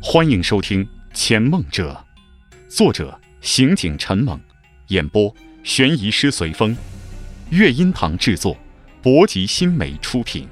欢迎收听《潜梦者》，作者刑警陈猛，演播悬疑师随风，乐音堂制作，博吉新媒出品。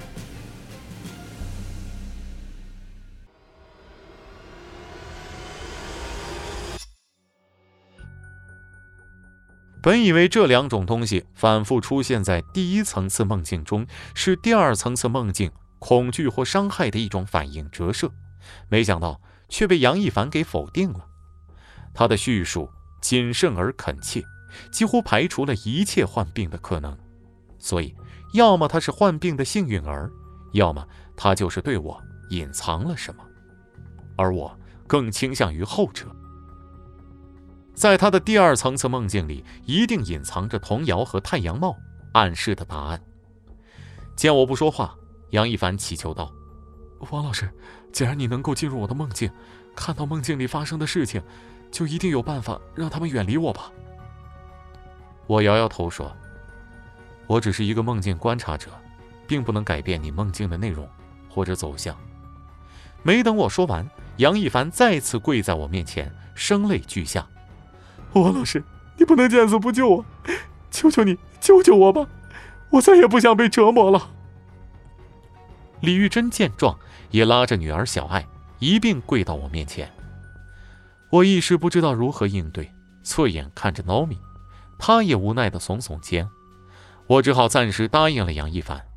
本以为这两种东西反复出现在第一层次梦境中，是第二层次梦境恐惧或伤害的一种反应折射，没想到却被杨一凡给否定了。他的叙述谨慎而恳切，几乎排除了一切患病的可能。所以，要么他是患病的幸运儿，要么他就是对我隐藏了什么。而我更倾向于后者。在他的第二层次梦境里，一定隐藏着童谣和太阳帽暗示的答案。见我不说话，杨一凡祈求道：“王老师，既然你能够进入我的梦境，看到梦境里发生的事情，就一定有办法让他们远离我吧。”我摇摇头说：“我只是一个梦境观察者，并不能改变你梦境的内容或者走向。”没等我说完，杨一凡再次跪在我面前，声泪俱下：“王老师，你不能见死不救我，求求你救救我吧，我再也不想被折磨了。”李玉珍见状，也拉着女儿小爱一并跪到我面前。我一时不知道如何应对，侧眼看着 Naomi， 她也无奈地耸耸肩。我只好暂时答应了杨一凡。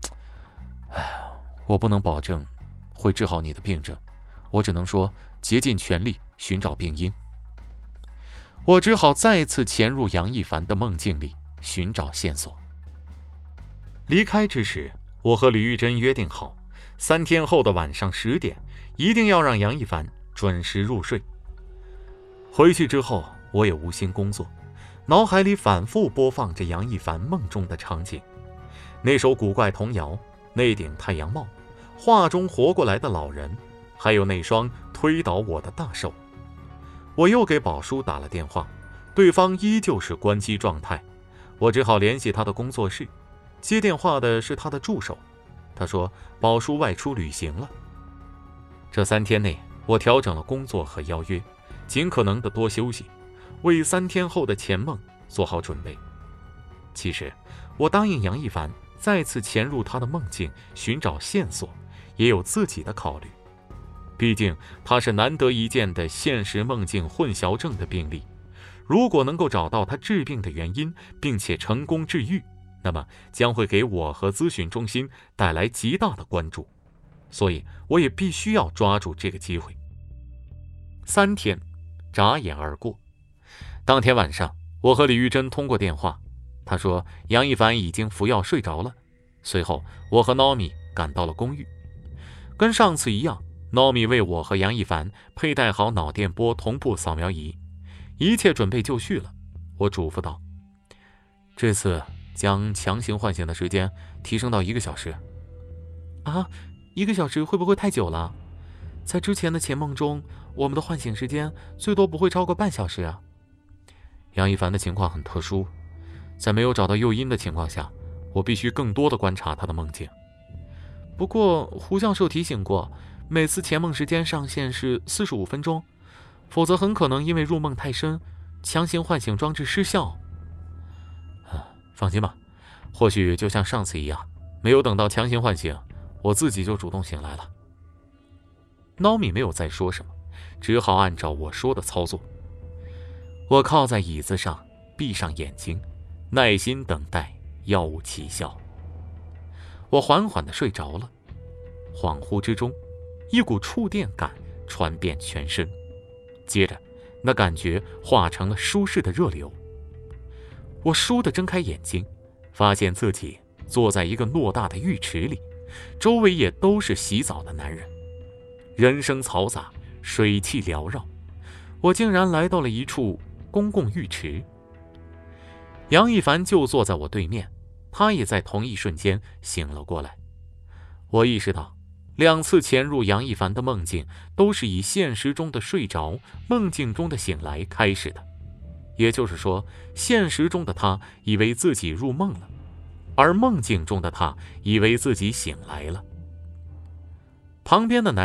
我不能保证会治好你的病症，我只能说竭尽全力寻找病因。我只好再次潜入杨一凡的梦境里寻找线索。离开之时，我和李玉珍约定好，3天后的晚上10点，一定要让杨一凡准时入睡。回去之后，我也无心工作，脑海里反复播放着杨一凡梦中的场景，那首古怪童谣，那顶太阳帽，画中活过来的老人，还有那双推倒我的大手。我又给宝叔打了电话，对方依旧是关机状态，我只好联系他的工作室。接电话的是他的助手，他说宝叔外出旅行了。这3天内，我调整了工作和邀约，尽可能的多休息，为3天后的潜梦做好准备。其实，我答应杨一凡再次潜入他的梦境寻找线索，也有自己的考虑。毕竟他是难得一见的现实梦境混淆症的病例，如果能够找到他治病的原因，并且成功治愈，那么将会给我和咨询中心带来极大的关注，所以我也必须要抓住这个机会。3天眨眼而过，当天晚上，我和李玉珍通过电话，她说杨一凡已经服药睡着了。随后，我和 Naomi 赶到了公寓，跟上次一样，Naomi 为我和杨一凡佩戴好脑电波同步扫描仪，一切准备就绪了。我嘱咐道：“这次将强行唤醒的时间提升到1个小时。”啊，1个小时会不会太久了？在之前的潜梦中，我们的唤醒时间最多不会超过半小时啊。杨一凡的情况很特殊，在没有找到诱因的情况下，我必须更多的观察他的梦境。不过胡教授提醒过，每次潜梦时间上限是45分钟，否则很可能因为入梦太深，强行唤醒装置失效。放心吧，或许就像上次一样，没有等到强行唤醒，我自己就主动醒来了。Naomi 没有再说什么，只好按照我说的操作。我靠在椅子上，闭上眼睛，耐心等待药物起效。我缓缓地睡着了，恍惚之中，一股触电感传遍全身，接着那感觉化成了舒适的热流。我倏地睁开眼睛，发现自己坐在一个偌大的浴池里，周围也都是洗澡的男人，人声嘈杂，水汽缭绕。我竟然来到了一处公共浴池。杨一凡就坐在我对面，他也在同一瞬间醒了过来。我意识到2次潜入杨一凡的梦境都是以现实中的睡着，梦境中的醒来开始的，也就是说，现实中的他以为自己入梦了，而梦境中的他以为自己醒来了。旁边的男人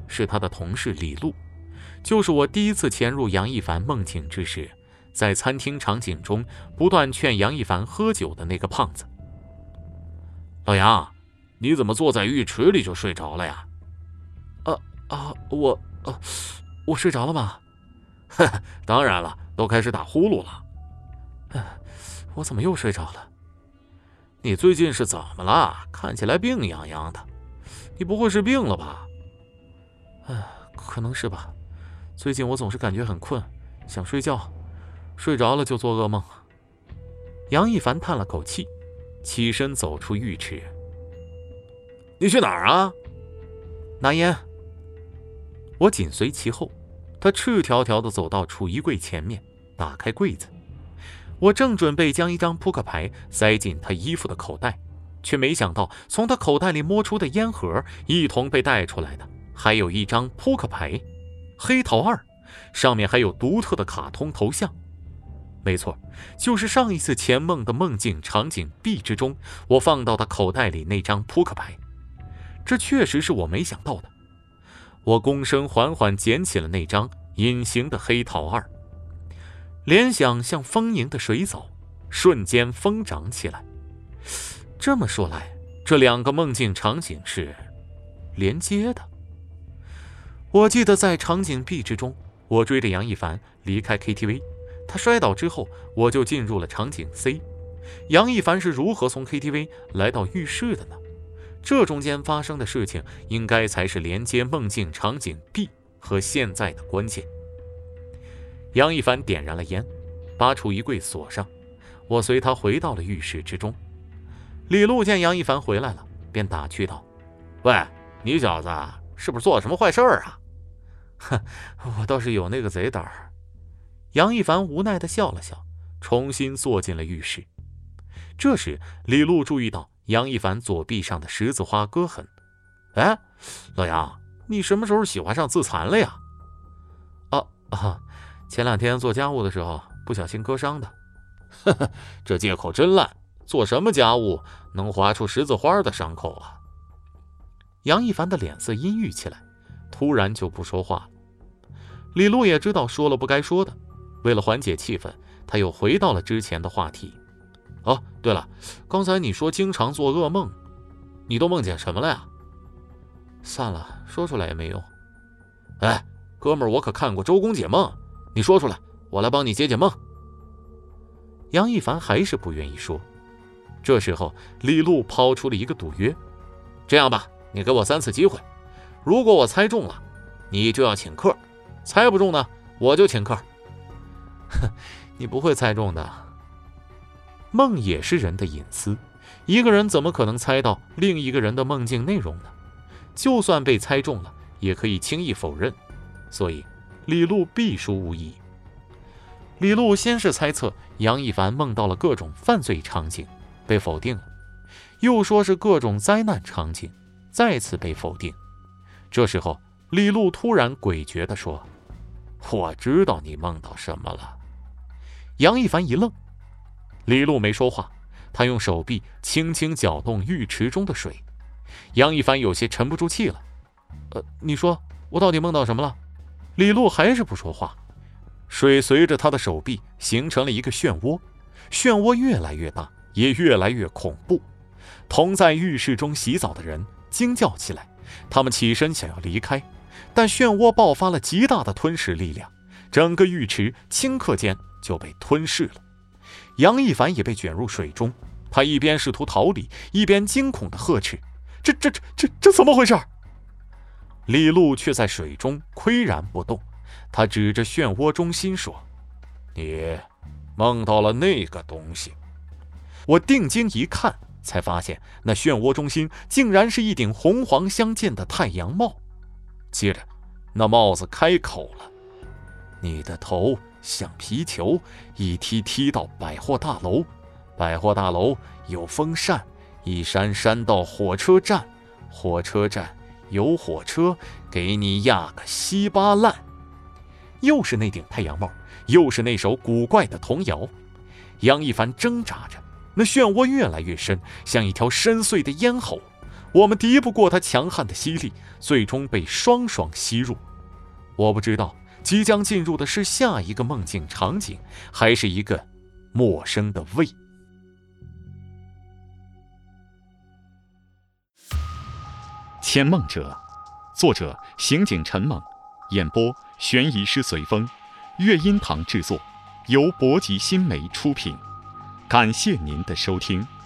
是他的同事李璐，就是我第一次潜入杨一凡梦境之时，在餐厅场景中不断劝杨一凡喝酒的那个胖子。 老杨，你怎么坐在浴池里就睡着了呀？ 我睡着了吗？ 当然了，都开始打呼噜了。 我怎么又睡着了？ 你最近是怎么了？看起来病怏怏的，你不会是病了吧？ 可能是吧。最近我总是感觉很困，想睡觉，睡着了就做噩梦。杨一凡叹了口气，起身走出浴池。 你去哪儿啊？ 拿烟。我紧随其后，他赤条条地走到储衣柜前面，打开柜子。我正准备将一张扑克牌塞进他衣服的口袋，却没想到从他口袋里摸出的烟盒一同被带出来的，还有一张扑克牌，黑桃2，上面还有独特的卡通头像。没错，就是上一次潜梦的梦境场景 B 之中，我放到他口袋里那张扑克牌。这确实是我没想到的。我躬身缓缓捡起了那张隐形的黑桃2，联想像丰盈的水藻，瞬间疯长起来。这么说来，这2个梦境场景是连接的。我记得在场景 B 之中，我追着杨一凡离开 KTV， 他摔倒之后，我就进入了场景 C。杨一凡是如何从 KTV 来到浴室的呢？这中间发生的事情应该才是连接梦境场景 B 和现在的关键。杨一凡点燃了烟，把储衣柜锁上，我随他回到了浴室之中。李璐见杨一凡回来了，便打趣道： 喂，你小子是不是做了什么坏事啊？ 我倒是有那个贼胆儿。杨一凡无奈地笑了笑，重新坐进了浴室。这时李璐注意到杨一凡左臂上的十字花割痕。 老杨，你什么时候喜欢上自残了呀？ 前2天做家务的时候不小心割伤的。 这借口真烂，做什么家务能划出十字花的伤口啊？ 杨一凡的脸色阴郁起来，突然就不说话了。李璐也知道说了不该说的，为了缓解气氛，他又回到了之前的话题。 对了，刚才你说经常做噩梦，你都梦见什么了呀？ 算了，说出来也没用。 哥们儿，我可看过周公解梦，你说出来，我来帮你解解梦。 杨一凡还是不愿意说。这时候李璐抛出了一个赌约： 这样吧，你给我3次机会，如果我猜中了，你就要请客；猜不中呢，我就请客。 你不会猜中的。梦也是人的隐私，一个人怎么可能猜到另一个人的梦境内容呢？就算被猜中了，也可以轻易否认，所以李璐必输无疑。李璐先是猜测杨一凡梦到了各种犯罪场景，被否定了，又说是各种灾难场景，再次被否定。这时候李璐突然诡谲地说：我知道你梦到什么了。杨一凡一愣，李璐没说话，他用手臂轻轻搅动浴池中的水。杨一凡有些沉不住气了。你说我到底梦到什么了？李璐还是不说话。水随着他的手臂形成了一个漩涡，漩涡越来越大，也越来越恐怖。同在浴室中洗澡的人惊叫起来，他们起身想要离开，但漩涡爆发了极大的吞噬力量，整个浴池顷刻间就被吞噬了。杨一凡也被卷入水中，他一边试图逃离，一边惊恐地呵斥：这怎么回事？李璐却在水中岿然不动，他指着漩涡中心说： 你梦到了那个东西。 我定睛一看，才发现那漩涡中心竟然是一顶红黄相间的太阳帽。接着那帽子开口了：你的头像皮球，一踢踢到百货大楼，百货大楼有风扇，一扇扇到火车站，火车站有火车，给你压个稀巴烂。又是那顶太阳帽，又是那首古怪的童谣。杨一凡挣扎着，那漩涡越来越深，像一条深邃的咽喉。 我们敌不过他强悍的吸力，最终被双双吸入。我不知道即将进入的是下一个梦境场景，还是一个陌生的胃。 潜梦者，作者刑警陈猛，演播悬疑师随风，乐音堂制作，由博吉新媒出品。感谢您的收听。